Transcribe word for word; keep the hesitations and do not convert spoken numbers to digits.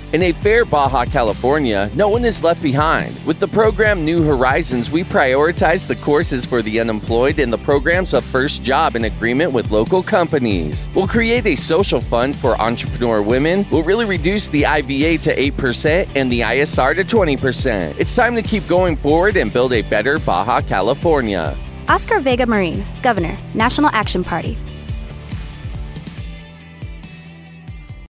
In a fair Baja California, no one is left behind. With the program New Horizons, we prioritize the courses for the unemployed and the programs of first job in agreement with local companies. We'll create a social fund for entrepreneur women. We'll really reduce the I V A to eight percent and the I S R to twenty percent. It's time to keep going forward and build a better Baja California. Oscar Vega Marin, Governor, National Action Party.